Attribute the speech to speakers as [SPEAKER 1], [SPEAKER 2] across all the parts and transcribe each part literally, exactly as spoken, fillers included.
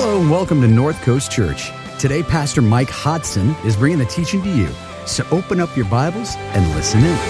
[SPEAKER 1] Hello and welcome to North Coast Church. Today, Pastor Mike Hodson is bringing the teaching to you. So open up your Bibles and listen in.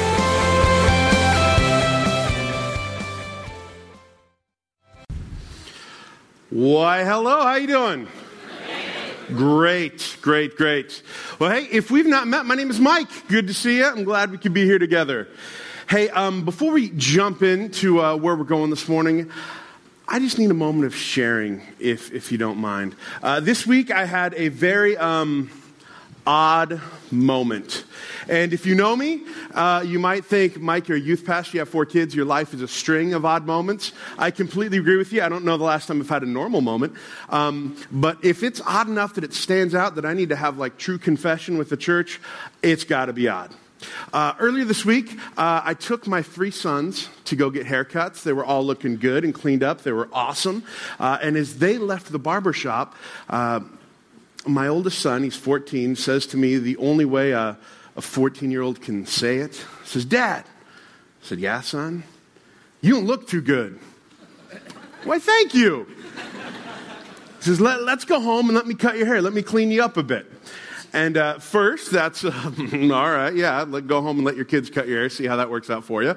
[SPEAKER 2] Why, hello, how you doing? Great, great, great. Well, hey, if we've not met, my name is Mike. Good to see you. I'm glad we could be here together. Hey, um, before we jump into uh, where we're going this morning, I just need a moment of sharing, if if you don't mind. Uh, this week, I had a very um, odd moment. And if you know me, uh, you might think, Mike, you're a youth pastor, you have four kids, your life is a string of odd moments. I completely agree with you. I don't know the last time I've had a normal moment. Um, but if it's odd enough that it stands out, that I need to have like true confession with the church, it's got to be odd. Uh, earlier this week, uh, I took my three sons to go get haircuts. They were all looking good and cleaned up. They were awesome. Uh, and as they left the barber shop, uh, my oldest son, he's fourteen, says to me the only way a, a fourteen-year-old can say it. He says, "Dad." I said, "Yeah, son? You don't look too good." "Why, thank you." He says, let, let's go home and let me cut your hair. Let me clean you up a bit. And uh, first, that's, uh, all right, yeah, let, go home and let your kids cut your hair, see how that works out for you.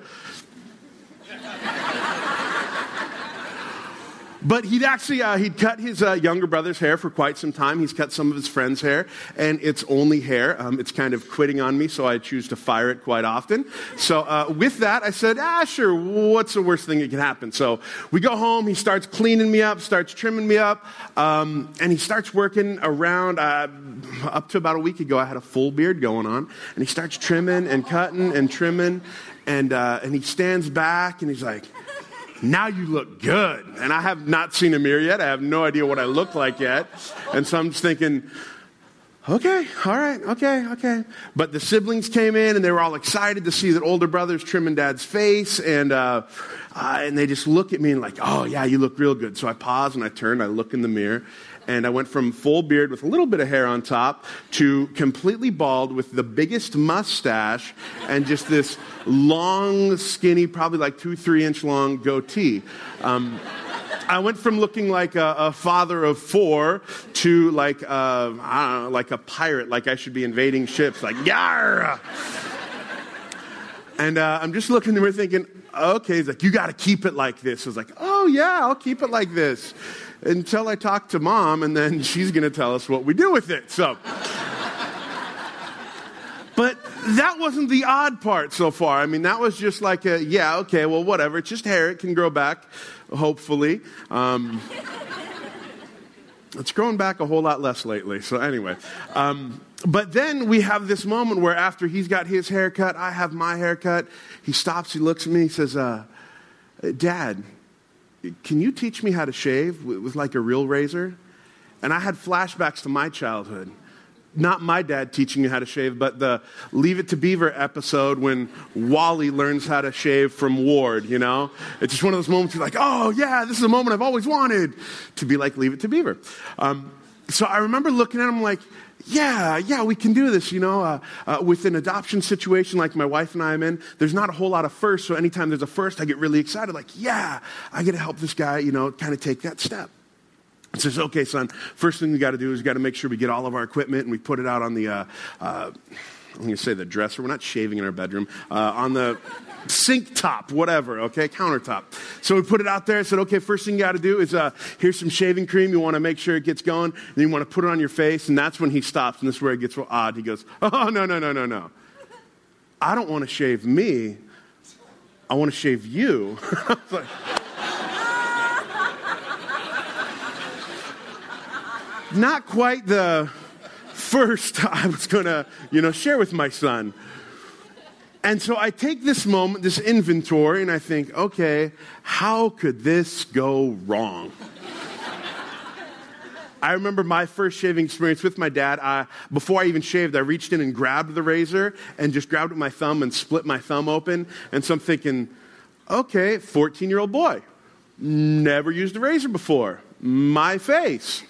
[SPEAKER 2] But he'd actually, uh, he'd cut his uh, younger brother's hair for quite some time. He's cut some of his friends' hair, and it's only hair. Um, it's kind of quitting on me, so I choose to fire it quite often. So uh, with that, I said, ah, sure, what's the worst thing that can happen? So we go home, he starts cleaning me up, starts trimming me up, um, and he starts working around, uh, up to about a week ago, I had a full beard going on, and he starts trimming and cutting and trimming, and uh, and he stands back, and he's like, "Now you look good." And I have not seen a mirror yet. I have no idea what I look like yet. And so I'm just thinking, okay, all right, okay, okay. But the siblings came in, and they were all excited to see that older brother's trimming dad's face. And uh, uh, and they just look at me and like, "Oh, yeah, you look real good." So I pause, and I turn, I look in the mirror. And I went from full beard with a little bit of hair on top to completely bald with the biggest mustache and just this long, skinny, probably like two, three inch long goatee. Um, I went from looking like a, a father of four to like, uh, I don't know, like a pirate, like I should be invading ships, like, yarr! And uh, I'm just looking at him thinking, okay, he's like, "You got to keep it like this." I was like, "Oh yeah, I'll keep it like this." Until I talk to Mom, and then she's going to tell us what we do with it. So, but that wasn't the odd part so far. I mean, that was just like a, yeah, okay, well, whatever. It's just hair. It can grow back, hopefully. Um, it's growing back a whole lot less lately. So anyway, um, but then we have this moment where after he's got his haircut, I have my haircut. He stops, he looks at me, he says, uh, "Dad, can you teach me how to shave with, with like a real razor?" And I had flashbacks to my childhood. Not my dad teaching me how to shave, but the Leave It to Beaver episode when Wally learns how to shave from Ward, you know? It's just one of those moments you're like, oh yeah, this is a moment I've always wanted to be like Leave It to Beaver. Um, so I remember looking at him like, yeah, yeah, we can do this, you know. Uh, uh, with an adoption situation like my wife and I am in, there's not a whole lot of firsts, so anytime there's a first, I get really excited, like, yeah, I get to help this guy, you know, kind of take that step. He says, "Okay, son, first thing we got to do is we got to make sure we get all of our equipment and we put it out on the, uh, uh, I'm going to say the dresser. We're not shaving in our bedroom. Uh, on the sink top, whatever, okay, countertop." So we put it out there. I said, "Okay, first thing you got to do is uh, here's some shaving cream. You want to make sure it gets going. Then you want to put it on your face." And that's when he stops, and this is where it gets real odd. He goes, "Oh, no, no, no, no, no. I don't want to shave me. I want to shave you." I was like, not quite the first I was going to, you know, share with my son. And so I take this moment, this inventory, and I think, okay, how could this go wrong? I remember my first shaving experience with my dad. I, before I even shaved, I reached in and grabbed the razor and just grabbed it with my thumb and split my thumb open. And so I'm thinking, okay, fourteen-year-old boy, never used a razor before. My face.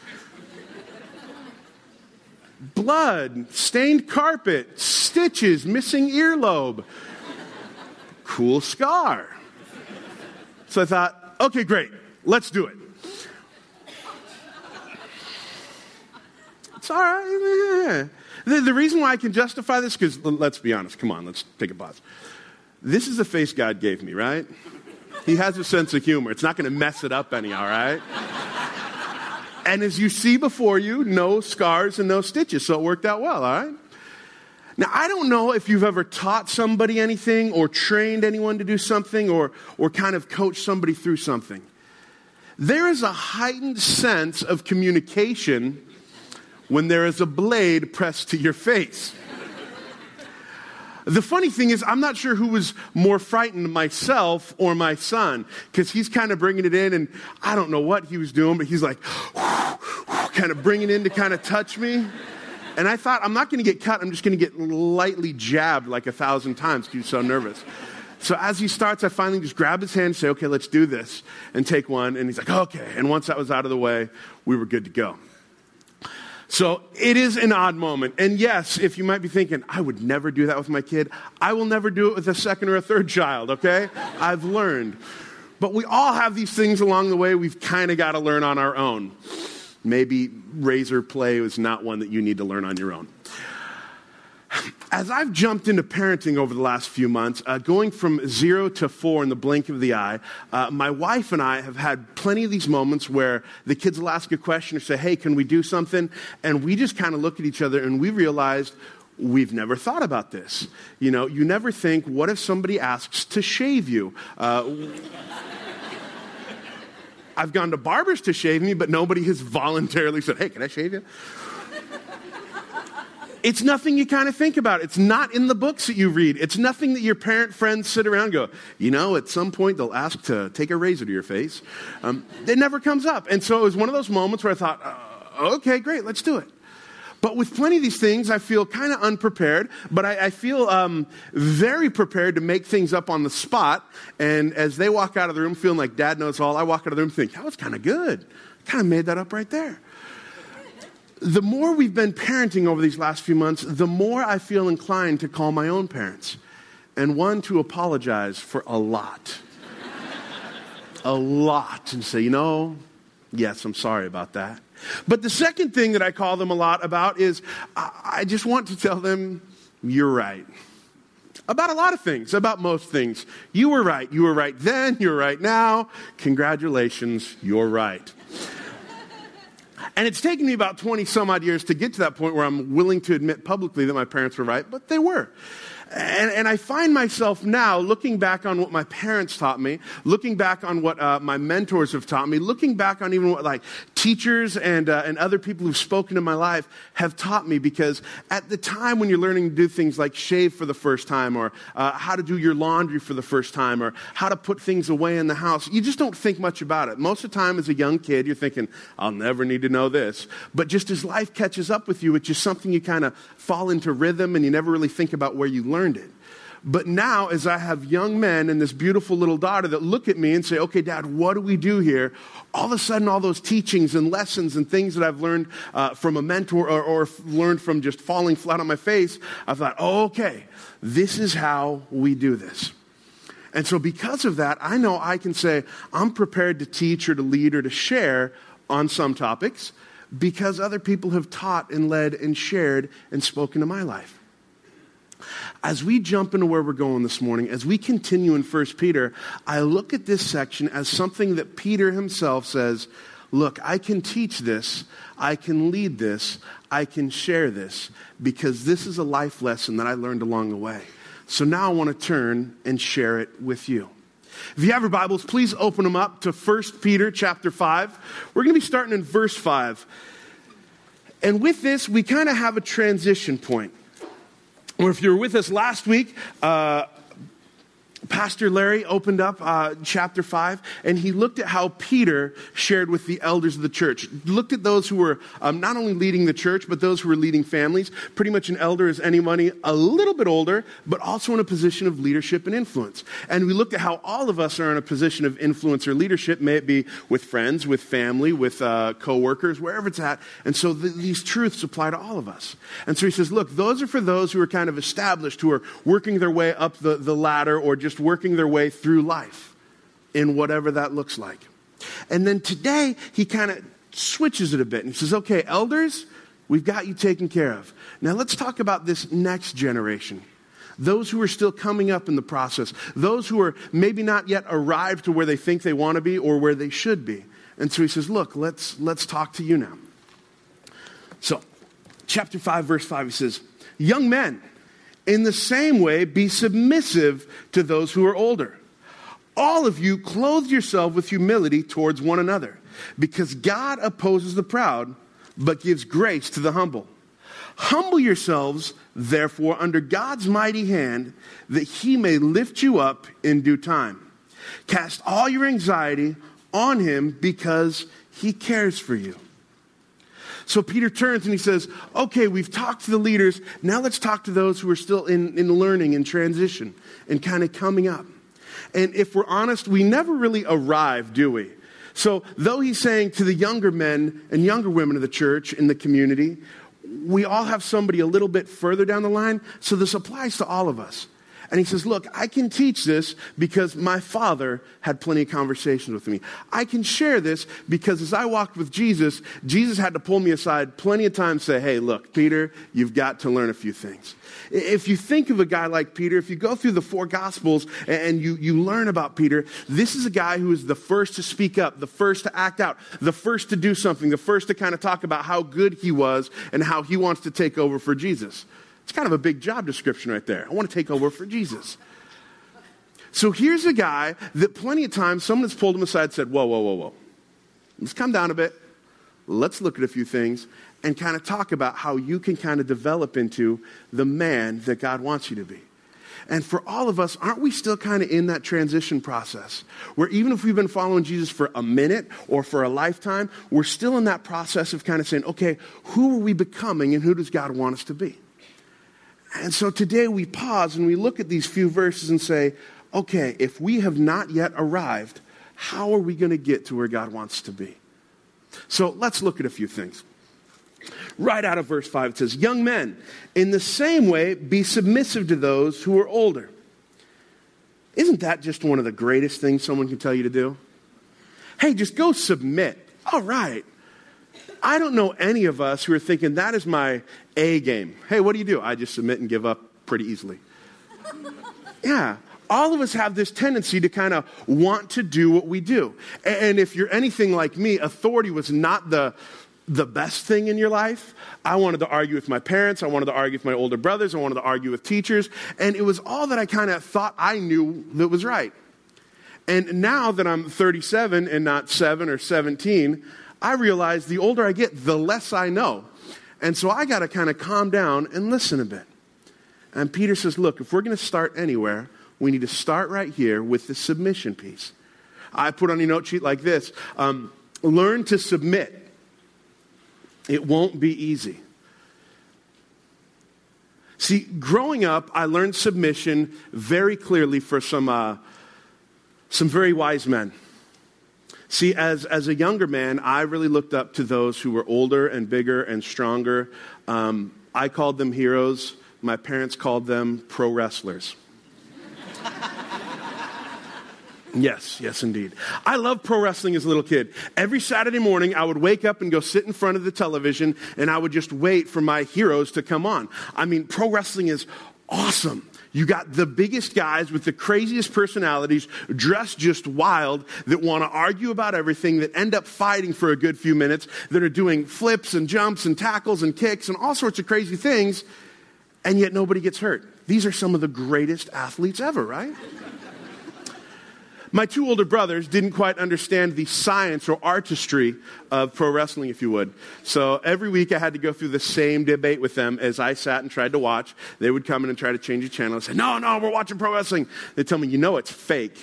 [SPEAKER 2] Blood, stained carpet, stitches, missing earlobe. Cool scar. So I thought, okay, great, let's do it. It's all right. The, the reason why I can justify this, because let's be honest. Come on, let's take a pause. This is the face God gave me, right? He has a sense of humor. It's not going to mess it up any, all right? And as you see before you, no scars and no stitches. So it worked out well, all right? Now, I don't know if you've ever taught somebody anything or trained anyone to do something or, or kind of coached somebody through something. There is a heightened sense of communication when there is a blade pressed to your face. The funny thing is, I'm not sure who was more frightened, myself or my son, because he's kind of bringing it in, and I don't know what he was doing, but he's like, kind of bringing it in to kind of touch me. And I thought, I'm not going to get cut. I'm just going to get lightly jabbed like a thousand times because he's so nervous. So as he starts, I finally just grab his hand and say, okay, let's do this, and take one. And he's like, okay. And once that was out of the way, we were good to go. So it is an odd moment. And yes, if you might be thinking, I would never do that with my kid, I will never do it with a second or a third child, okay? I've learned. But we all have these things along the way we've kind of got to learn on our own. Maybe razor play is not one that you need to learn on your own. As I've jumped into parenting over the last few months, uh, going from zero to four in the blink of the eye, uh, my wife and I have had plenty of these moments where the kids will ask a question or say, hey, can we do something? And we just kind of look at each other and we realized we've never thought about this. You know, you never think, what if somebody asks to shave you? Uh, I've gone to barbers to shave me, but nobody has voluntarily said, hey, can I shave you? It's nothing you kind of think about. It's not in the books that you read. It's nothing that your parent friends sit around and go, you know, at some point they'll ask to take a razor to your face. Um, it never comes up. And so it was one of those moments where I thought, uh, okay, great, let's do it. But with plenty of these things, I feel kind of unprepared, but I, I feel um, very prepared to make things up on the spot. And as they walk out of the room feeling like Dad knows all, I walk out of the room and think, that was kind of good. Kind of made that up right there. The more we've been parenting over these last few months, the more I feel inclined to call my own parents. And one, to apologize for a lot. A lot. And say, you know, yes, I'm sorry about that. But the second thing that I call them a lot about is I, I just want to tell them, you're right. About a lot of things, about most things. You were right. You were right then. You're right now. Congratulations, you're right. And it's taken me about twenty some odd years to get to that point where I'm willing to admit publicly that my parents were right, but they were. And, and I find myself now looking back on what my parents taught me, looking back on what uh, my mentors have taught me, looking back on even what like teachers and uh, and other people who've spoken in my life have taught me, because at the time when you're learning to do things like shave for the first time, or uh, how to do your laundry for the first time, or how to put things away in the house, you just don't think much about it. Most of the time as a young kid, you're thinking, I'll never need to know this. But just as life catches up with you, it's just something you kind of fall into rhythm and you never really think about where you learned it. But now, as I have young men and this beautiful little daughter that look at me and say, okay, Dad, what do we do here? All of a sudden, all those teachings and lessons and things that I've learned uh, from a mentor or, or learned from just falling flat on my face, I thought, oh, okay, this is how we do this. And so because of that, I know I can say I'm prepared to teach or to lead or to share on some topics because other people have taught and led and shared and spoken to my life. As we jump into where we're going this morning, as we continue in First Peter, I look at this section as something that Peter himself says, look, I can teach this, I can lead this, I can share this, because this is a life lesson that I learned along the way. So now I want to turn and share it with you. If you have your Bibles, please open them up to First Peter chapter five. We're going to be starting in verse five. And with this, we kind of have a transition point. Or if you were with us last week, uh, Pastor Larry opened up uh, chapter five, and he looked at how Peter shared with the elders of the church. Looked at those who were um, not only leading the church, but those who were leading families. Pretty much an elder is anybody a little bit older, but also in a position of leadership and influence. And we looked at how all of us are in a position of influence or leadership, may it be with friends, with family, with uh, co-workers, wherever it's at. And so th- these truths apply to all of us. And so he says, look, those are for those who are kind of established, who are working their way up the, the ladder, or just working their way through life in whatever that looks like. And then today, he kind of switches it a bit. And he says, okay, elders, We've got you taken care of. Now let's talk about this next generation. Those who are still coming up in the process. Those who are maybe not yet arrived to where they think they want to be or where they should be. And so he says, look, let's, let's talk to you now. So, chapter five, verse five, he says, young men, in the same way, be submissive to those who are older. All of you clothe yourself with humility towards one another, because God opposes the proud, but gives grace to the humble. Humble yourselves, therefore, under God's mighty hand, that he may lift you up in due time. Cast all your anxiety on him, because he cares for you. So Peter turns and he says, okay, we've talked to the leaders. Now let's talk to those who are still in, in learning and transition and kind of coming up. And if we're honest, we never really arrive, do we? So though he's saying to the younger men and younger women of the church in the community, we all have somebody a little bit further down the line. So this applies to all of us. And he says, look, I can teach this because my father had plenty of conversations with me. I can share this because as I walked with Jesus, Jesus had to pull me aside plenty of times and say, hey, look, Peter, you've got to learn a few things. If you think of a guy like Peter, if you go through the four Gospels and you, you learn about Peter, this is a guy who is the first to speak up, the first to act out, the first to do something, the first to kind of talk about how good he was and how he wants to take over for Jesus. It's kind of a big job description right there. I want to take over for Jesus. So here's a guy that plenty of times someone has pulled him aside and said, whoa, whoa, whoa, whoa. Let's come down a bit. Let's look at a few things and kind of talk about how you can kind of develop into the man that God wants you to be. And for all of us, aren't we still kind of in that transition process where even if we've been following Jesus for a minute or for a lifetime, we're still in that process of kind of saying, okay, who are we becoming and who does God want us to be? And so today we pause and we look at these few verses and say, okay, if we have not yet arrived, how are we going to get to where God wants to be? So let's look at a few things. Right out of verse five, it says, young men, in the same way, be submissive to those who are older. Isn't that just one of the greatest things someone can tell you to do? Hey, just go submit. All right. I don't know any of us who are thinking that is my A game. Hey, what do you do? I just submit and give up pretty easily. Yeah. All of us have this tendency to kind of want to do what we do. And if you're anything like me, authority was not the, the best thing in your life. I wanted to argue with my parents. I wanted to argue with my older brothers. I wanted to argue with teachers. And it was all that I kind of thought I knew that was right. And now that I'm thirty-seven and not seven or seventeen, I realize the older I get, the less I know. And so I got to kind of calm down and listen a bit. And Peter says, look, if we're going to start anywhere, we need to start right here with the submission piece. I put on your note sheet like this, um, learn to submit. It won't be easy. See, growing up, I learned submission very clearly for some, uh, some very wise men. See, as, as a younger man, I really looked up to those who were older and bigger and stronger. Um, I called them heroes. My parents called them pro wrestlers. Yes, yes, indeed. I loved pro wrestling as a little kid. Every Saturday morning, I would wake up and go sit in front of the television, and I would just wait for my heroes to come on. I mean, pro wrestling is awesome. You got the biggest guys with the craziest personalities, dressed just wild, that want to argue about everything, that end up fighting for a good few minutes, that are doing flips and jumps and tackles and kicks and all sorts of crazy things, and yet nobody gets hurt. These are some of the greatest athletes ever, right? My two older brothers didn't quite understand the science or artistry of pro wrestling, if you would. So every week I had to go through the same debate with them as I sat and tried to watch. They would come in and try to change the channel and say, no, no, we're watching pro wrestling. They'd tell me, you know it's fake.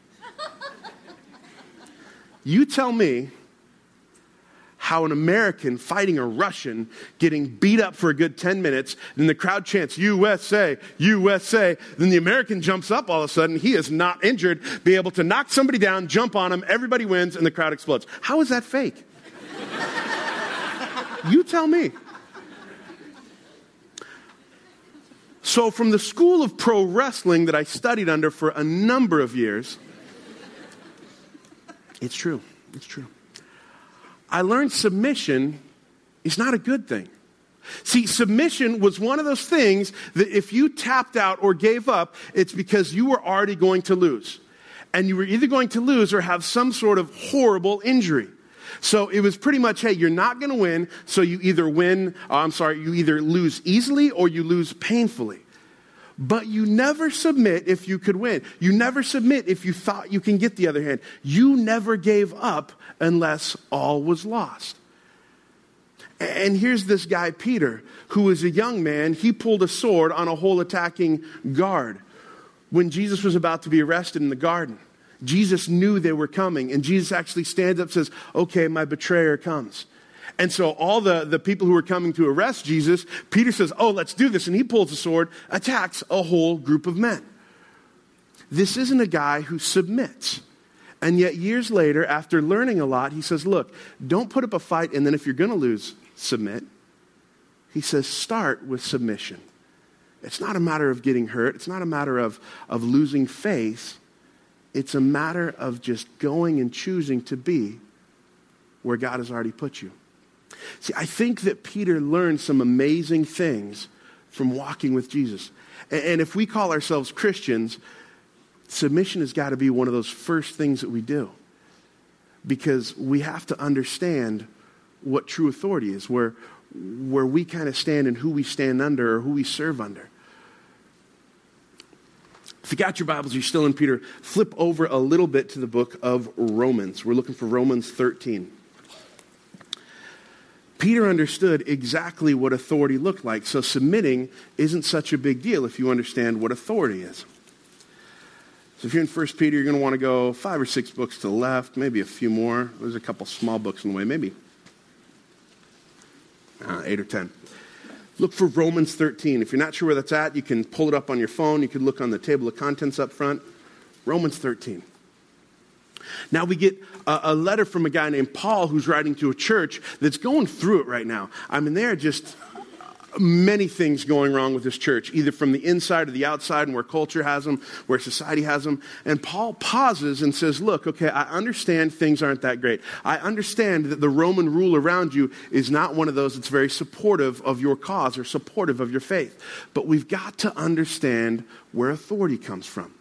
[SPEAKER 2] You tell me how an American fighting a Russian getting beat up for a good ten minutes, then the crowd chants, U S A, U S A, then the American jumps up all of a sudden, he is not injured, be able to knock somebody down, jump on him, everybody wins, and the crowd explodes. How is that fake? You tell me. So from the school of pro wrestling that I studied under for a number of years, it's true, it's true. I learned submission is not a good thing. See, submission was one of those things that if you tapped out or gave up, it's because you were already going to lose. And you were either going to lose or have some sort of horrible injury. So it was pretty much, hey, you're not going to win, so you either win, oh, I'm sorry, you either lose easily or you lose painfully. But you never submit if you could win. You never submit if you thought you can get the other hand. You never gave up unless all was lost. And here's this guy, Peter, who was a young man. He pulled a sword on a whole attacking guard. When Jesus was about to be arrested in the garden, Jesus knew they were coming. And Jesus actually stands up and says, okay, my betrayer comes. And so all the, the people who were coming to arrest Jesus, Peter says, oh, let's do this. And he pulls a sword, attacks a whole group of men. This isn't a guy who submits. And yet years later, after learning a lot, he says, look, don't put up a fight and then if you're going to lose, submit. He says, start with submission. It's not a matter of getting hurt. It's not a matter of, of losing faith. It's a matter of just going and choosing to be where God has already put you. See, I think that Peter learned some amazing things from walking with Jesus. And, and if we call ourselves Christians, submission has got to be one of those first things that we do. Because we have to understand what true authority is, where, where we kind of stand and who we stand under or who we serve under. If you got your Bibles, you're still in Peter, flip over a little bit to the book of Romans. We're looking for Romans thirteen. Peter understood exactly what authority looked like, so submitting isn't such a big deal if you understand what authority is. So if you're in First Peter, you're going to want to go five or six books to the left, maybe a few more. There's a couple small books in the way, maybe uh, eight or ten. Look for Romans thirteen. If you're not sure where that's at, you can pull it up on your phone. You can look on the table of contents up front. Romans thirteen. Now we get a, a letter from a guy named Paul who's writing to a church that's going through it right now. I mean, there are just many things going wrong with this church, either from the inside or the outside, and where culture has them, where society has them. And Paul pauses and says, look, okay, I understand things aren't that great. I understand that the Roman rule around you is not one of those that's very supportive of your cause or supportive of your faith. But we've got to understand where authority comes from.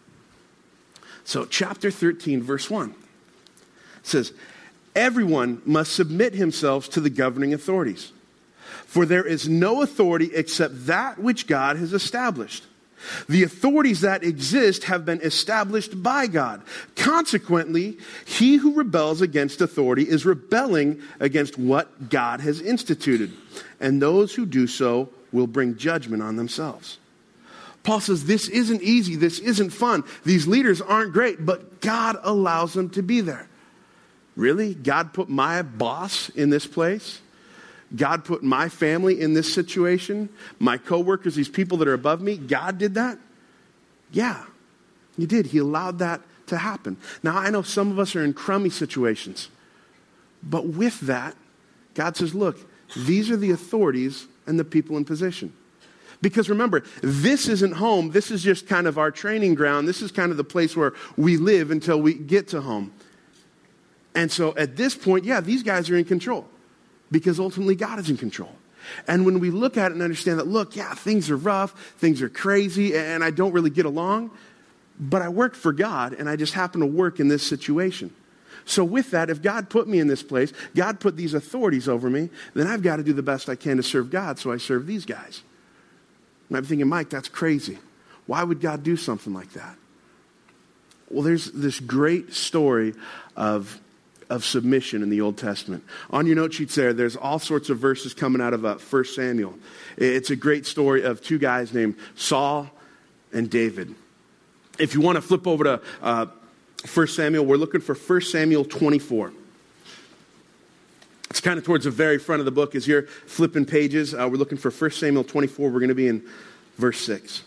[SPEAKER 2] So chapter thirteen, verse one says, everyone must submit himself to the governing authorities. For there is no authority except that which God has established. The authorities that exist have been established by God. Consequently, he who rebels against authority is rebelling against what God has instituted. And those who do so will bring judgment on themselves. Paul says this isn't easy. This isn't fun. These leaders aren't great, but God allows them to be there. Really? God put my boss in this place? God put my family in this situation? My coworkers, these people that are above me? God did that? Yeah, he did. He allowed that to happen. Now, I know some of us are in crummy situations. But with that, God says, look, these are the authorities and the people in position. Because remember, this isn't home. This is just kind of our training ground. This is kind of the place where we live until we get to home. And so at this point, yeah, these guys are in control. Because ultimately God is in control. And when we look at it and understand that, look, yeah, things are rough, things are crazy, and I don't really get along, but I work for God, and I just happen to work in this situation. So with that, if God put me in this place, God put these authorities over me, then I've got to do the best I can to serve God, so I serve these guys. And I'm thinking, Mike, that's crazy. Why would God do something like that? Well, there's this great story of of submission in the Old Testament. On your note sheets there, there's all sorts of verses coming out of uh, First Samuel. It's a great story of two guys named Saul and David. If you want to flip over to uh, First Samuel, we're looking for First Samuel twenty-four. It's kind of towards the very front of the book as you're flipping pages. Uh, we're looking for First Samuel twenty-four. We're going to be in verse six.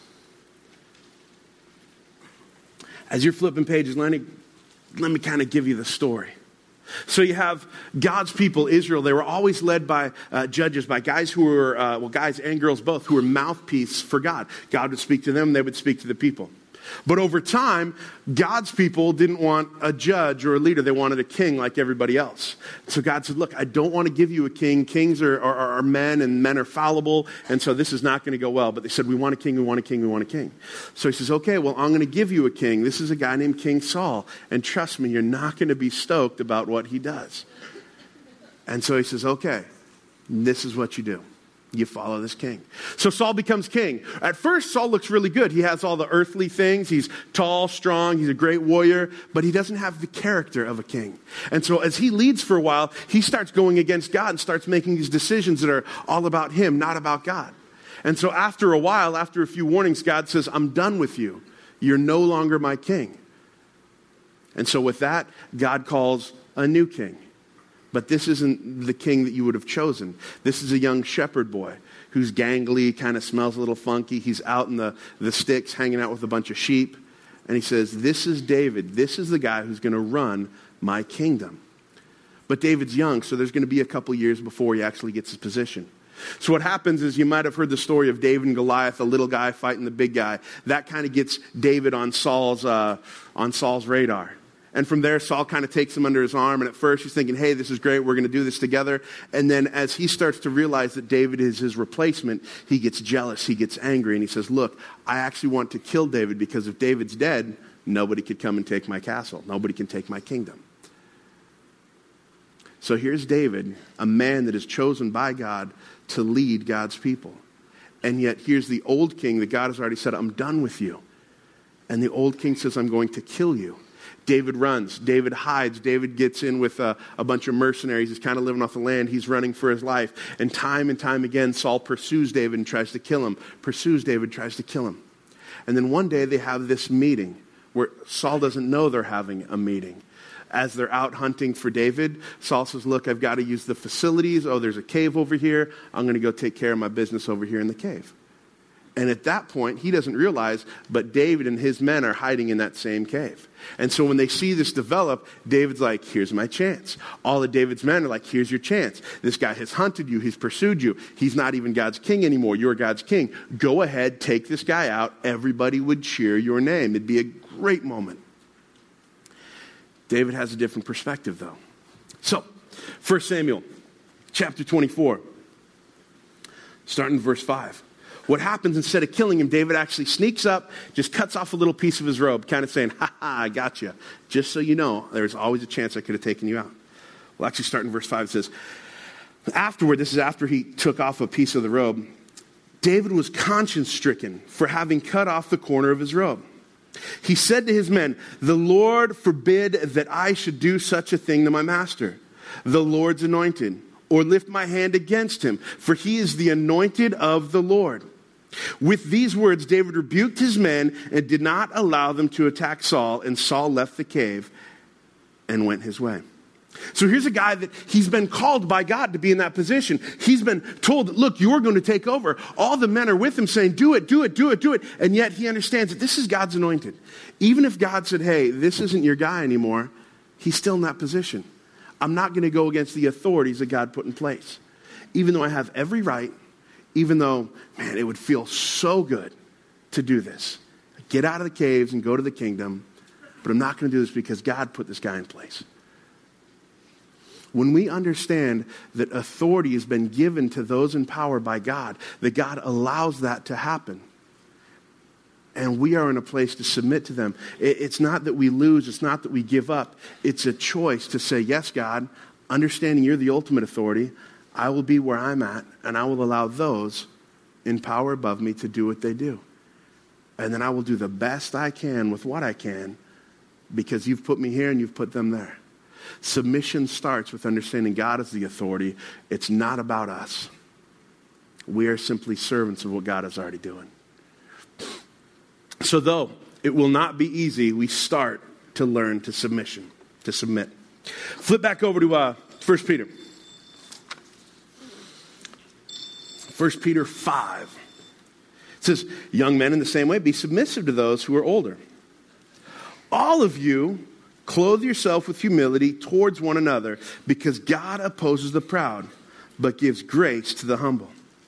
[SPEAKER 2] As you're flipping pages, let me, let me kind of give you the story. So you have God's people, Israel. They were always led by uh, judges, by guys who were, uh, well, guys and girls both, who were mouthpiece for God. God would speak to them, they would speak to the people. But over time, God's people didn't want a judge or a leader. They wanted a king like everybody else. So God said, look, I don't want to give you a king. Kings are, are, are men, and men are fallible. And so this is not going to go well. But they said, we want a king, we want a king, we want a king. So he says, okay, well, I'm going to give you a king. This is a guy named King Saul. And trust me, you're not going to be stoked about what he does. And so he says, okay, this is what you do. You follow this king. So Saul becomes king. At first, Saul looks really good. He has all the earthly things. He's tall, strong. He's a great warrior. But he doesn't have the character of a king. And so as he leads for a while, he starts going against God and starts making these decisions that are all about him, not about God. And so after a while, after a few warnings, God says, I'm done with you. You're no longer my king. And so with that, God calls a new king. But this isn't the king that you would have chosen. This is a young shepherd boy who's gangly, kind of smells a little funky. He's out in the, the sticks hanging out with a bunch of sheep. And he says, this is David. This is the guy who's going to run my kingdom. But David's young, so there's going to be a couple years before he actually gets his position. So what happens is, you might have heard the story of David and Goliath, the little guy fighting the big guy. That kind of gets David on Saul's uh, on Saul's radar. And from there, Saul kind of takes him under his arm. And at first, he's thinking, hey, this is great. We're going to do this together. And then as he starts to realize that David is his replacement, he gets jealous. He gets angry. And he says, look, I actually want to kill David, because if David's dead, nobody could come and take my castle. Nobody can take my kingdom. So here's David, a man that is chosen by God to lead God's people. And yet here's the old king that God has already said, I'm done with you. And the old king says, I'm going to kill you. David runs. David hides. David gets in with a, a bunch of mercenaries. He's kind of living off the land. He's running for his life. And time and time again, Saul pursues David and tries to kill him. Pursues David, tries to kill him. And then one day they have this meeting where Saul doesn't know they're having a meeting. As they're out hunting for David, Saul says, look, I've got to use the facilities. Oh, there's a cave over here. I'm going to go take care of my business over here in the cave. And at that point, he doesn't realize, but David and his men are hiding in that same cave. And so when they see this develop, David's like, here's my chance. All of David's men are like, here's your chance. This guy has hunted you. He's pursued you. He's not even God's king anymore. You're God's king. Go ahead, take this guy out. Everybody would cheer your name. It'd be a great moment. David has a different perspective, though. So, First Samuel chapter twenty-four, starting in verse five. What happens, instead of killing him, David actually sneaks up, just cuts off a little piece of his robe, kind of saying, ha ha, I got you. Just so you know, there's always a chance I could have taken you out. Well, actually, starting in verse five, it says, afterward, this is after he took off a piece of the robe, David was conscience-stricken for having cut off the corner of his robe. He said to his men, the Lord forbid that I should do such a thing to my master, the Lord's anointed, or lift my hand against him, for he is the anointed of the Lord. With these words, David rebuked his men and did not allow them to attack Saul, and Saul left the cave and went his way. So here's a guy that he's been called by God to be in that position. He's been told that, look, you're going to take over. All the men are with him saying, do it, do it, do it, do it. And yet he understands that this is God's anointed. Even if God said, hey, this isn't your guy anymore, he's still in that position. I'm not going to go against the authorities that God put in place. Even though I have every right, even though, man, it would feel so good to do this. Get out of the caves and go to the kingdom. But I'm not going to do this because God put this guy in place. When we understand that authority has been given to those in power by God, that God allows that to happen, and we are in a place to submit to them. It's not that we lose. It's not that we give up. It's a choice to say, yes, God, understanding you're the ultimate authority, I will be where I'm at, and I will allow those in power above me to do what they do. And then I will do the best I can with what I can, because you've put me here and you've put them there. Submission starts with understanding God is the authority. It's not about us. We are simply servants of what God is already doing. So though it will not be easy, we start to learn to submission, to submit. Flip back over to uh, First Peter. First Peter five. It says, young men in the same way, be submissive to those who are older. All of you clothe yourself with humility towards one another, because God opposes the proud, but gives grace to the humble.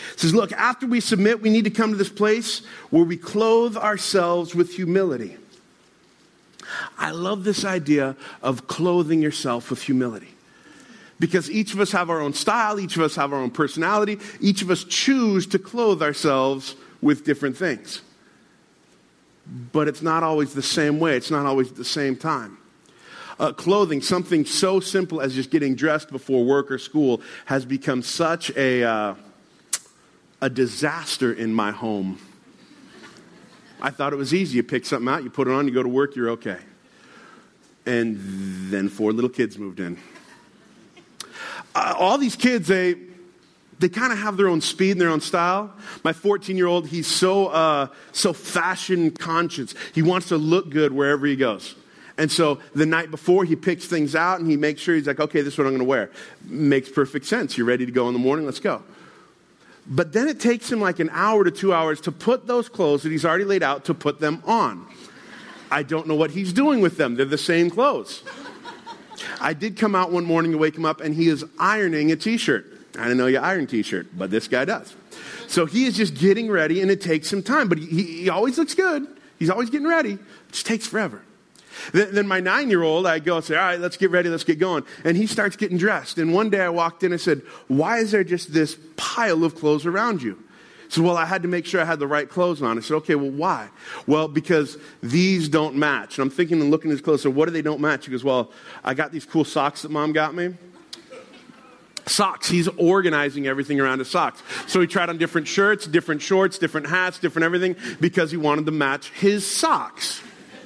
[SPEAKER 2] It says, look, after we submit, we need to come to this place where we clothe ourselves with humility. I love this idea of clothing yourself with humility. Because each of us have our own style, each of us have our own personality, each of us choose to clothe ourselves with different things. But it's not always the same way, it's not always at the same time. Uh, clothing, something so simple as just getting dressed before work or school, has become such a, uh, a disaster in my home. I thought it was easy. You pick something out, you put it on, you go to work, you're okay. And then four little kids moved in. Uh, all these kids, they they kind of have their own speed and their own style. My fourteen-year-old, he's so uh, so fashion conscious. He wants to look good wherever he goes. And so the night before, he picks things out and he makes sure, he's like, okay, this is what I'm going to wear. Makes perfect sense. You're ready to go in the morning? Let's go. But then it takes him like an hour to two hours to put those clothes that he's already laid out, to put them on. I don't know what he's doing with them. They're the same clothes. I did come out one morning to wake him up, and he is ironing a t-shirt. I didn't know you iron t-shirt, but this guy does. So he is just getting ready, and it takes him time. But he, he always looks good. He's always getting ready. It just takes forever. Then, then my nine-year-old, I go and say, all right, let's get ready, let's get going. And he starts getting dressed. And one day I walked in and said, why is there just this pile of clothes around you? He said, well, I had to make sure I had the right clothes on. I said, okay, well, why? Well, because these don't match. And I'm thinking and looking at his clothes, so what do they don't match? He goes, well, I got these cool socks that Mom got me. Socks. He's organizing everything around his socks. So he tried on different shirts, different shorts, different hats, different everything, because he wanted to match his socks.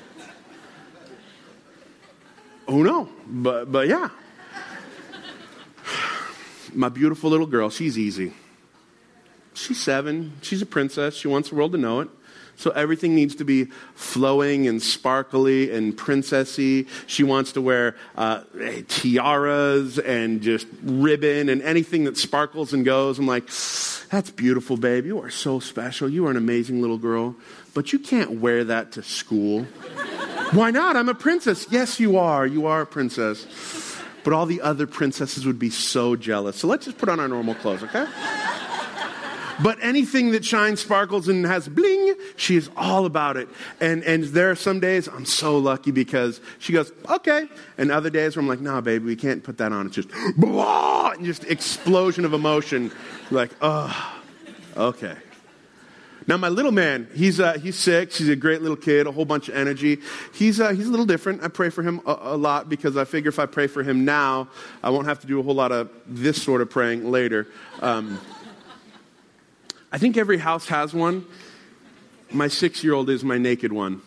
[SPEAKER 2] Oh, no. But, but yeah. My beautiful little girl, she's easy. She's seven. She's a princess. She wants the world to know it. So everything needs to be flowing and sparkly and princessy. She wants to wear uh, tiaras and just ribbon and anything that sparkles and goes. I'm like, that's beautiful, babe. You are so special. You are an amazing little girl. But you can't wear that to school. Why not? I'm a princess. Yes, you are. You are a princess. But all the other princesses would be so jealous. So let's just put on our normal clothes, okay? But anything that shines, sparkles, and has bling, she is all about it. And and there are some days I'm so lucky because she goes, okay. And other days where I'm like, nah, baby, we can't put that on. It's just, blah, and just explosion of emotion. Like, oh, okay. Now, my little man, he's uh, he's six. He's a great little kid, a whole bunch of energy. He's uh, he's a little different. I pray for him a, a lot because I figure if I pray for him now, I won't have to do a whole lot of this sort of praying later. Um I think every house has one. My six-year-old is my naked one.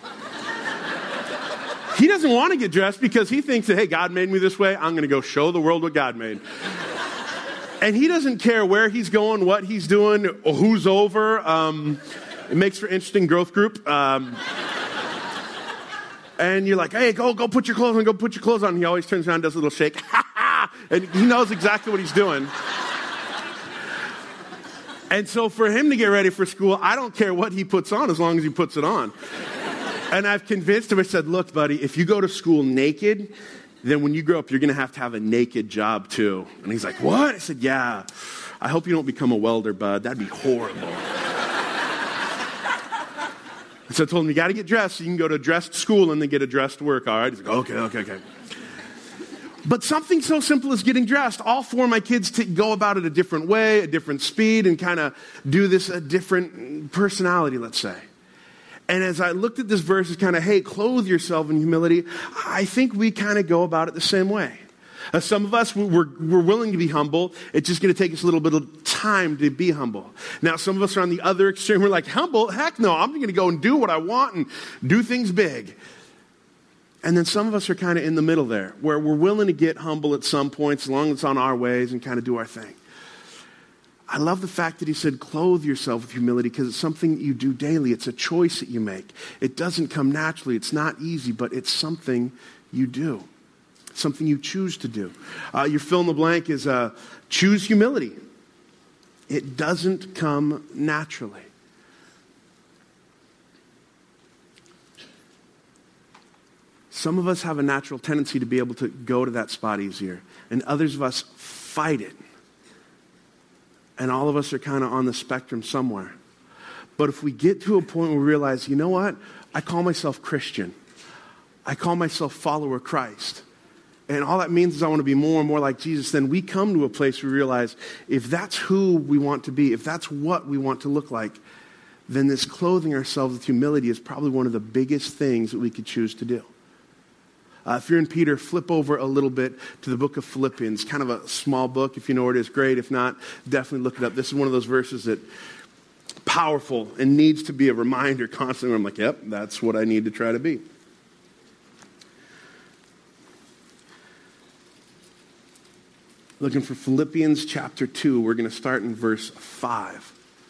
[SPEAKER 2] He doesn't want to get dressed because he thinks that, hey, God made me this way. I'm going to go show the world what God made. And he doesn't care where he's going, what he's doing, or who's over. Um, it makes for an interesting growth group. Um, and you're like, hey, go go put your clothes on, go put your clothes on. And he always turns around and does a little shake. And he knows exactly what he's doing. And so for him to get ready for school, I don't care what he puts on as long as he puts it on. And I've convinced him, I said, look, buddy, if you go to school naked, then when you grow up, you're going to have to have a naked job too. And he's like, what? I said, yeah. I hope you don't become a welder, bud. That'd be horrible. So I told him, you got to get dressed so you can go to dressed school and then get a dressed work, all right? He's like, okay, okay, okay. But something so simple as getting dressed, all four of my kids t- go about it a different way, a different speed, and kind of do this a different personality, let's say. And as I looked at this verse, it's kind of, hey, clothe yourself in humility, I think we kind of go about it the same way. Uh, some of us, we're, we're willing to be humble. It's just going to take us a little bit of time to be humble. Now, some of us are on the other extreme. We're like, humble? Heck no, I'm going to go and do what I want and do things big. And then some of us are kind of in the middle there, where we're willing to get humble at some points, as long as it's on our ways, and kind of do our thing. I love the fact that he said, clothe yourself with humility, because it's something you do daily. It's a choice that you make. It doesn't come naturally. It's not easy, but it's something you do. Something you choose to do. Uh, your fill in the blank is uh, choose humility. It doesn't come naturally. Some of us have a natural tendency to be able to go to that spot easier, and others of us fight it. And all of us are kind of on the spectrum somewhere. But if we get to a point where we realize, you know what? I call myself Christian. I call myself follower of Christ. And all that means is I want to be more and more like Jesus. Then we come to a place where we realize if that's who we want to be, if that's what we want to look like, then this clothing ourselves with humility is probably one of the biggest things that we could choose to do. Uh, if you're in Peter, flip over a little bit to the book of Philippians. Kind of a small book. If you know where it is, great. If not, definitely look it up. This is one of those verses that powerful and needs to be a reminder constantly where I'm like, yep, that's what I need to try to be. Looking for Philippians chapter two. We're going to start in verse five.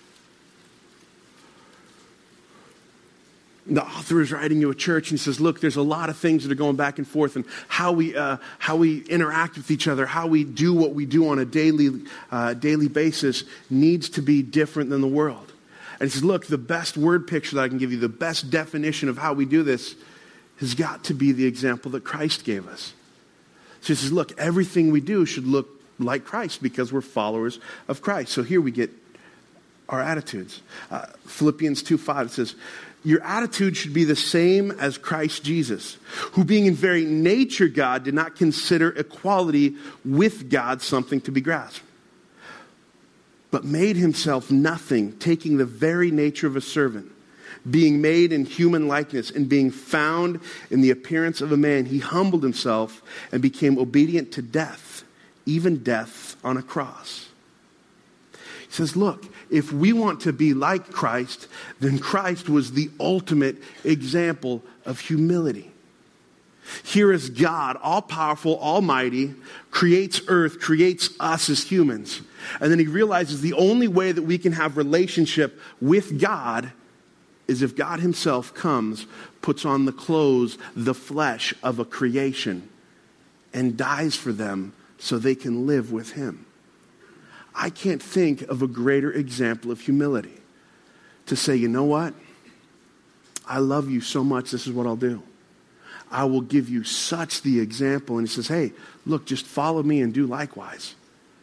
[SPEAKER 2] The author is writing to a church and he says, look, there's a lot of things that are going back and forth and how we uh, how we interact with each other, how we do what we do on a daily uh, daily basis needs to be different than the world. And he says, look, the best word picture that I can give you, the best definition of how we do this has got to be the example that Christ gave us. So he says, look, everything we do should look like Christ because we're followers of Christ. So here we get our attitudes. Uh, Philippians two five says, your attitude should be the same as Christ Jesus, who being in very nature God did not consider equality with God something to be grasped, but made himself nothing, taking the very nature of a servant. Being made in human likeness and being found in the appearance of a man, he humbled himself and became obedient to death, even death on a cross. He says, look, if we want to be like Christ, then Christ was the ultimate example of humility. Here is God, all-powerful, almighty, creates earth, creates us as humans. And then he realizes the only way that we can have relationship with God is if God himself comes, puts on the clothes, the flesh of a creation, and dies for them so they can live with him. I can't think of a greater example of humility. To say, you know what? I love you so much, this is what I'll do. I will give you such the example. And he says, hey, look, just follow me and do likewise.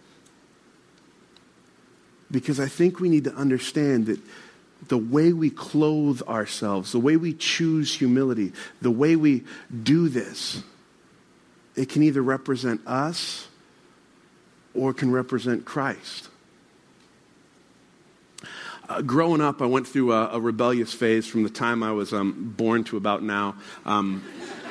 [SPEAKER 2] Because I think we need to understand that the way we clothe ourselves, the way we choose humility, the way we do this, it can either represent us or can represent Christ. Uh, growing up, I went through a, a rebellious phase from the time I was um, born to about now. Um,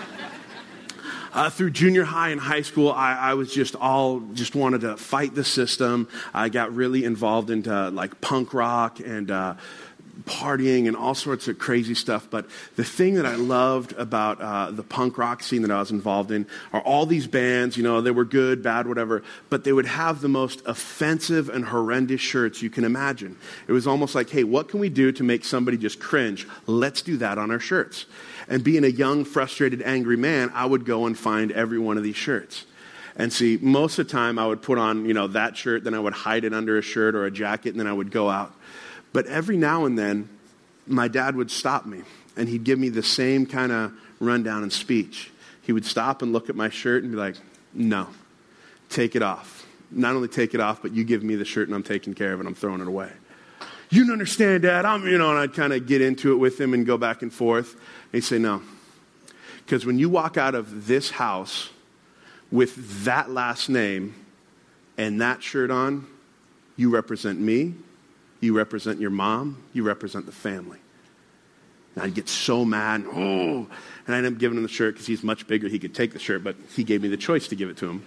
[SPEAKER 2] uh, through junior high and high school, I, I was just all, just wanted to fight the system. I got really involved into like punk rock and uh, partying and all sorts of crazy stuff. But the thing that I loved about uh, the punk rock scene that I was involved in are all these bands, you know, they were good, bad, whatever, but they would have the most offensive and horrendous shirts you can imagine. It was almost like, hey, what can we do to make somebody just cringe? Let's do that on our shirts. And being a young, frustrated, angry man, I would go and find every one of these shirts. And see, most of the time I would put on, you know, that shirt, then I would hide it under a shirt or a jacket, and then I would go out. But every now and then, my dad would stop me, and he'd give me the same kind of rundown and speech. He would stop and look at my shirt and be like, no, take it off. Not only take it off, but you give me the shirt and I'm taking care of it. I'm throwing it away. You don't understand, Dad. I'm, you know, and I'd kind of get into it with him and go back and forth. And he'd say, no. Because when you walk out of this house with that last name and that shirt on, you represent me. You represent your mom. You represent the family. And I'd get so mad. Oh, and I ended up giving him the shirt because he's much bigger. He could take the shirt, but he gave me the choice to give it to him.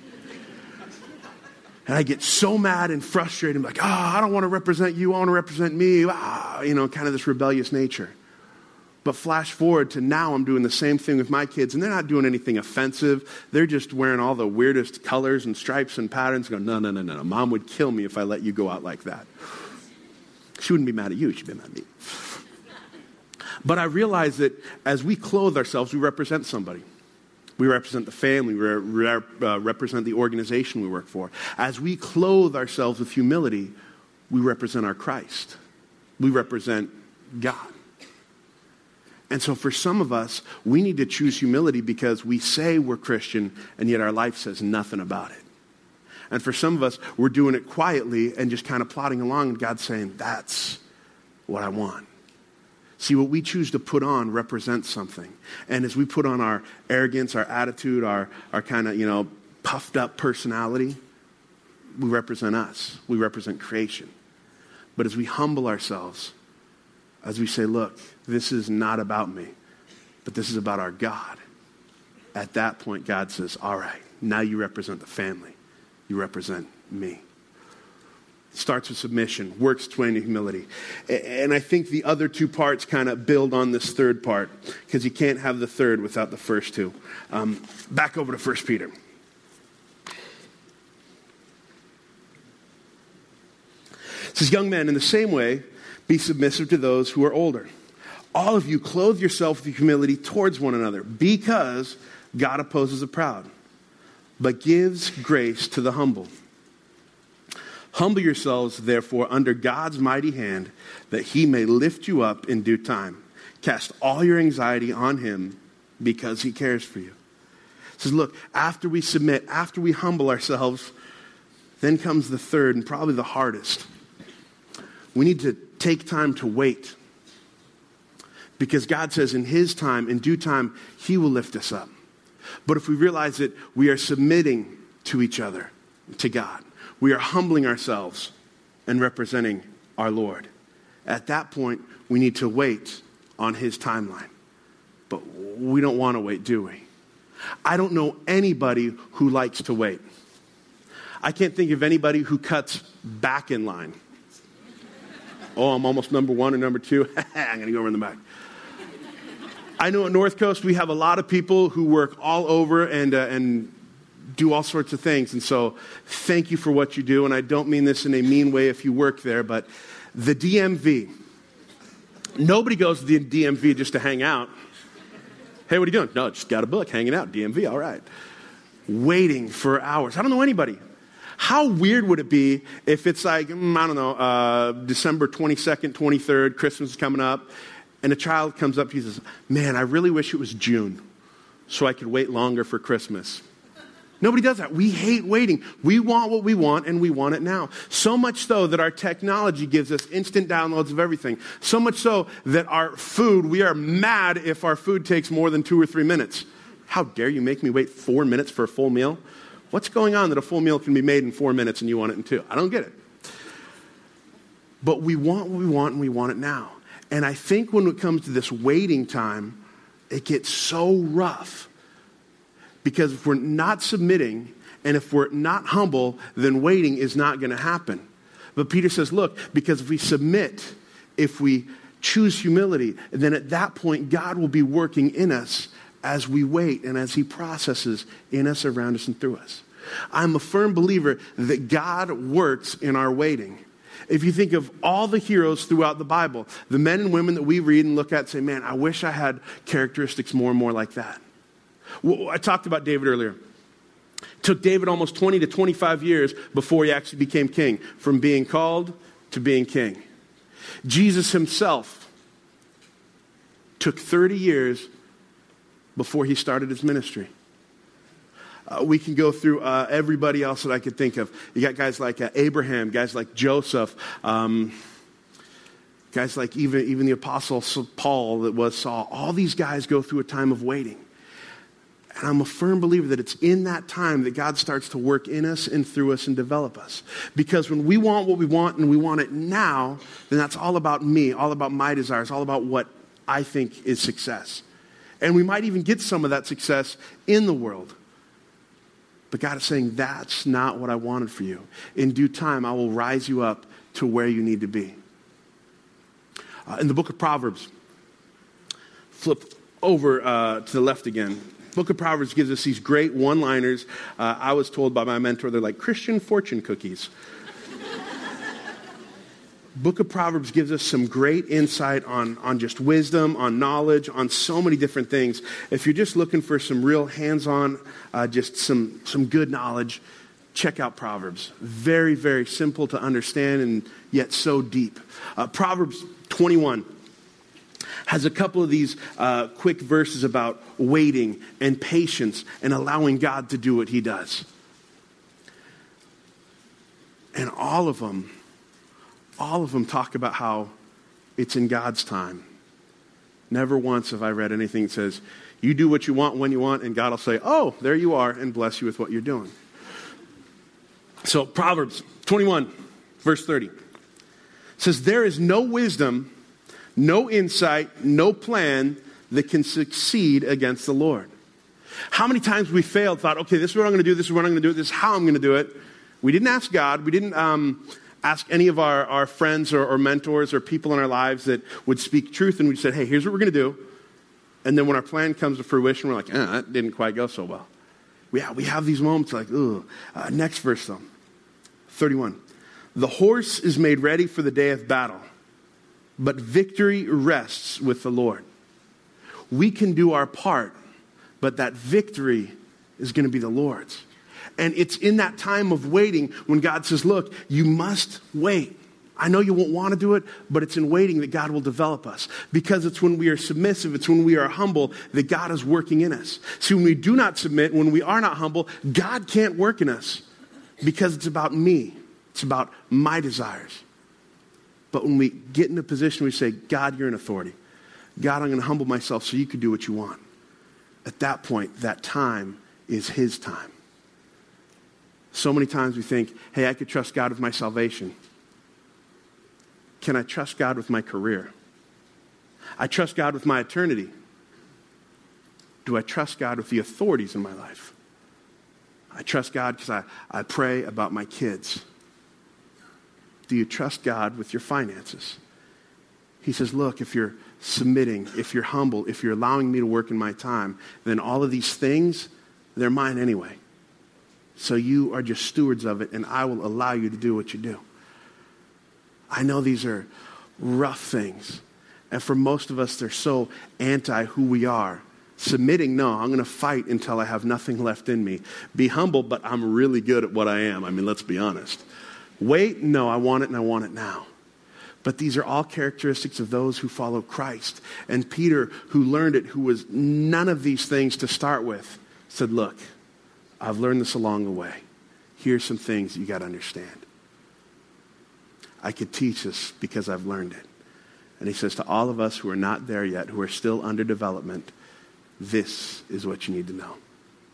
[SPEAKER 2] And I get so mad and frustrated. I'm like, oh, I don't want to represent you. I want to represent me. Ah, you know, kind of this rebellious nature. But flash forward to now, I'm doing the same thing with my kids, and they're not doing anything offensive. They're just wearing all the weirdest colors and stripes and patterns. Going, no, no, no, no, no. Mom would kill me if I let you go out like that. She wouldn't be mad at you. She'd be mad at me. But I realize that as we clothe ourselves, we represent somebody. We represent the family. We re- uh, represent the organization we work for. As we clothe ourselves with humility, we represent our Christ. We represent God. And so for some of us, we need to choose humility because we say we're Christian, and yet our life says nothing about it. And for some of us, we're doing it quietly and just kind of plodding along, and God's saying, that's what I want. See, what we choose to put on represents something. And as we put on our arrogance, our attitude, our, our kind of, you know, puffed up personality, we represent us. We represent creation. But as we humble ourselves, as we say, look, this is not about me, but this is about our God. At that point, God says, all right, now you represent the family. You represent me. It starts with submission, works its way into humility. And I think the other two parts kind of build on this third part, because you can't have the third without the first two. Um, back over to First Peter. It says, young men, in the same way, be submissive to those who are older. All of you clothe yourself with humility towards one another, because God opposes the proud, but gives grace to the humble. Humble yourselves, therefore, under God's mighty hand, that he may lift you up in due time. Cast all your anxiety on him, because he cares for you. It says, look, after we submit, after we humble ourselves, then comes the third and probably the hardest. We need to take time to wait. Because God says in his time, in due time, he will lift us up. But if we realize that we are submitting to each other, to God, we are humbling ourselves and representing our Lord. At that point, we need to wait on his timeline. But we don't want to wait, do we? I don't know anybody who likes to wait. I can't think of anybody who cuts back in line. Oh, I'm almost number one or number two. I'm going to go over in the back. I know at North Coast we have a lot of people who work all over and uh, and do all sorts of things. And so thank you for what you do. And I don't mean this in a mean way if you work there, but the D M V. Nobody goes to the D M V just to hang out. Hey, what are you doing? No, just got a book, hanging out, D M V, all right. Waiting for hours. I don't know anybody. How weird would it be if it's like, mm, I don't know, uh, December twenty-second, twenty-third, Christmas is coming up, and a child comes up to you and says, man, I really wish it was June so I could wait longer for Christmas. Nobody does that. We hate waiting. We want what we want, and we want it now. So much so that our technology gives us instant downloads of everything. So much so that our food, we are mad if our food takes more than two or three minutes. How dare you make me wait four minutes for a full meal? What's going on that a full meal can be made in four minutes and you want it in two? I don't get it. But we want what we want, and we want it now. And I think when it comes to this waiting time, it gets so rough. Because if we're not submitting and if we're not humble, then waiting is not going to happen. But Peter says, look, because if we submit, if we choose humility, then at that point, God will be working in us as we wait and as he processes in us, around us, and through us. I'm a firm believer that God works in our waiting. If you think of all the heroes throughout the Bible, the men and women that we read and look at and say, man, I wish I had characteristics more and more like that. Well, I talked about David earlier. It took David almost twenty to twenty-five years before he actually became king, from being called to being king. Jesus himself took thirty years before he started his ministry. Uh, we can go through uh, everybody else that I could think of. You got guys like uh, Abraham, guys like Joseph, um, guys like even, even the apostle Paul that was Saul. All these guys go through a time of waiting. And I'm a firm believer that it's in that time that God starts to work in us and through us and develop us. Because when we want what we want and we want it now, then that's all about me, all about my desires, all about what I think is success. And we might even get some of that success in the world. But God is saying, that's not what I wanted for you. In due time, I will rise you up to where you need to be. Uh, in the book of Proverbs, flip over uh, to the left again. Book of Proverbs gives us these great one-liners. Uh, I was told by my mentor, they're like Christian fortune cookies. Book of Proverbs gives us some great insight on, on just wisdom, on knowledge, on so many different things. If you're just looking for some real hands-on, uh, just some, some good knowledge, check out Proverbs. Very, very simple to understand and yet so deep. Uh, Proverbs twenty-one has a couple of these uh, quick verses about waiting and patience and allowing God to do what he does. And all of them, all of them talk about how it's in God's time. Never once have I read anything that says, you do what you want when you want, and God will say, oh, there you are, and bless you with what you're doing. So Proverbs twenty-one, verse thirty, says, there is no wisdom, no insight, no plan that can succeed against the Lord. How many times we failed, thought, okay, this is what I'm going to do, this is what I'm going to do, this is how I'm going to do it. We didn't ask God. We didn't um, ask any of our, our friends or, or mentors or people in our lives that would speak truth, and we said, hey, here's what we're going to do. And then when our plan comes to fruition, we're like, eh, that didn't quite go so well. We have, we have these moments like, ooh. Uh, next verse, though. thirty-one. The horse is made ready for the day of battle, but victory rests with the Lord. We can do our part, but that victory is going to be the Lord's. And it's in that time of waiting when God says, look, you must wait. I know you won't want to do it, but it's in waiting that God will develop us. Because it's when we are submissive, it's when we are humble that God is working in us. See, when we do not submit, when we are not humble, God can't work in us because it's about me. It's about my desires. But when we get in a position where we say, God, you're an authority. God, I'm going to humble myself so you can do what you want. At that point, that time is his time. So many times we think, hey, I could trust God with my salvation. Can I trust God with my career? I trust God with my eternity. Do I trust God with the authorities in my life? I trust God because I, I pray about my kids. Do you trust God with your finances? He says, look, if you're submitting, if you're humble, if you're allowing me to work in my time, then all of these things, they're mine anyway. So you are just stewards of it, and I will allow you to do what you do. I know these are rough things. And for most of us, they're so anti who we are. Submitting, no, I'm going to fight until I have nothing left in me. Be humble, but I'm really good at what I am. I mean, let's be honest. Wait, no, I want it and I want it now. But these are all characteristics of those who follow Christ. And Peter, who learned it, who was none of these things to start with, said, look, I've learned this along the way. Here's some things you got to understand. I could teach this because I've learned it. And he says to all of us who are not there yet, who are still under development, this is what you need to know.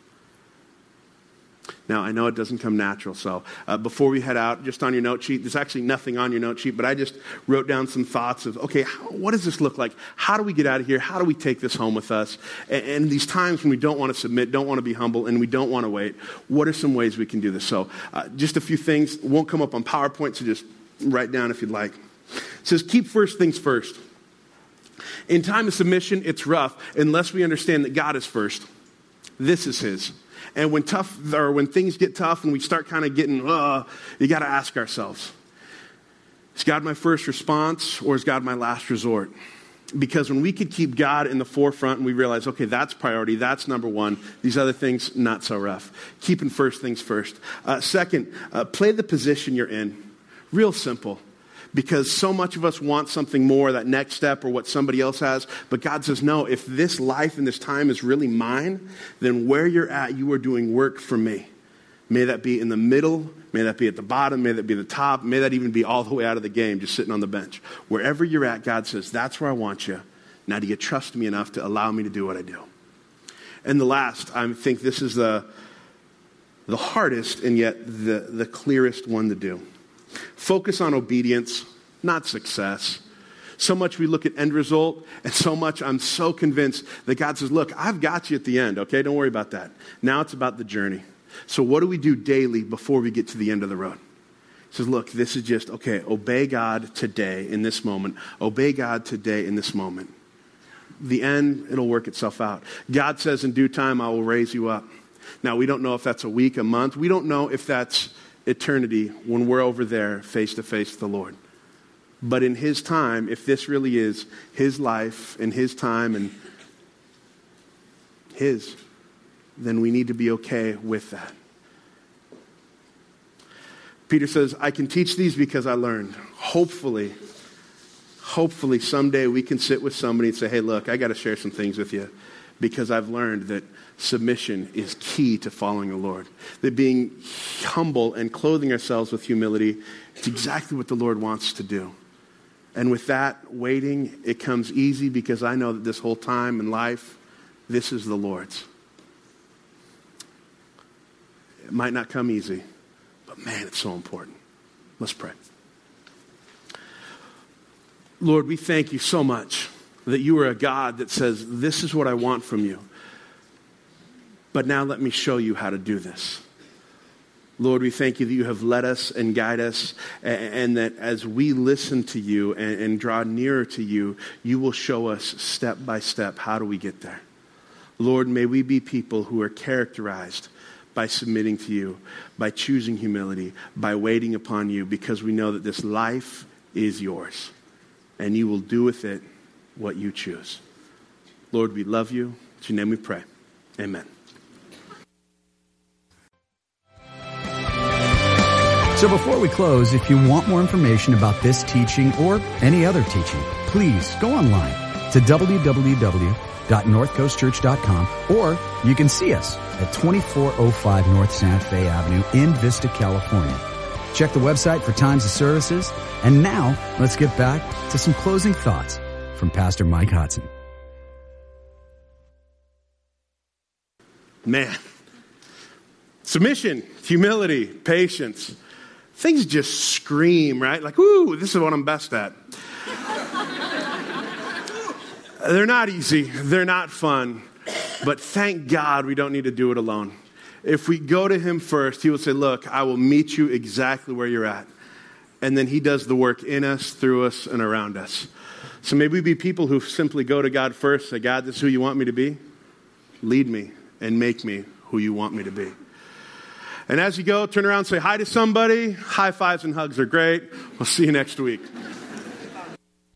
[SPEAKER 2] Now, I know it doesn't come natural, so uh, before we head out, just on your note sheet, there's actually nothing on your note sheet, but I just wrote down some thoughts of, okay, how, what does this look like? How do we get out of here? How do we take this home with us? And, and these times when we don't want to submit, don't want to be humble, and we don't want to wait, what are some ways we can do this? So uh, just a few things. Won't come up on PowerPoint, so just write down if you'd like. It says, keep first things first. In time of submission, it's rough unless we understand that God is first. This is his. And when tough, or when things get tough and we start kind of getting, uh, you got to ask ourselves, is God my first response or is God my last resort? Because when we could keep God in the forefront and we realize, okay, that's priority, that's number one, these other things, not so rough. Keeping first things first. Uh, second, uh, play the position you're in. Real simple. Because so much of us want something more, that next step or what somebody else has. But God says, no, if this life and this time is really mine, then where you're at, you are doing work for me. May that be in the middle, may that be at the bottom, may that be the top, may that even be all the way out of the game, just sitting on the bench. Wherever you're at, God says, that's where I want you. Now do you trust me enough to allow me to do what I do? And the last, I think this is the, the hardest and yet the, the clearest one to do. Focus on obedience, not success. So much we look at end result, and so much I'm so convinced that God says, look, I've got you at the end, okay? Don't worry about that. Now it's about the journey. So what do we do daily before we get to the end of the road? He says, look, this is just, okay, obey God today in this moment. Obey God today in this moment. The end, it'll work itself out. God says in due time, I will raise you up. Now, we don't know if that's a week, a month. We don't know if that's eternity when we're over there face to face with the Lord. But in his time, if this really is his life and his time and his, then we need to be okay with that. Peter says, I can teach these because I learned. Hopefully, hopefully someday we can sit with somebody and say, hey, look, I got to share some things with you because I've learned that submission is key to following the Lord. That being humble and clothing ourselves with humility is exactly what the Lord wants to do. And with that, waiting, it comes easy because I know that this whole time in life, this is the Lord's. It might not come easy, but man, it's so important. Let's pray. Lord, we thank you so much that you are a God that says, this is what I want from you. But now let me show you how to do this. Lord, we thank you that you have led us and guide us, and, and that as we listen to you and, and draw nearer to you, you will show us step by step how do we get there. Lord, may we be people who are characterized by submitting to you, by choosing humility, by waiting upon you, because we know that this life is yours, and you will do with it what you choose. Lord, we love you. In your name we pray. Amen.
[SPEAKER 1] So before we close, if you want more information about this teaching or any other teaching, please go online to w w w dot north coast church dot com, or you can see us at twenty-four oh five North Santa Fe Avenue in Vista, California. Check the website for times of services. And now, let's get back to some closing thoughts from Pastor Mike Hodson.
[SPEAKER 2] Man, submission, humility, patience. Things just scream, right? Like, ooh, this is what I'm best at. They're not easy. They're not fun. But thank God we don't need to do it alone. If we go to him first, he will say, look, I will meet you exactly where you're at. And then he does the work in us, through us, and around us. So maybe we be people who simply go to God first, say, God, this is who you want me to be. Lead me and make me who you want me to be. And as you go, turn around and say hi to somebody. High fives and hugs are great. We'll see you next week.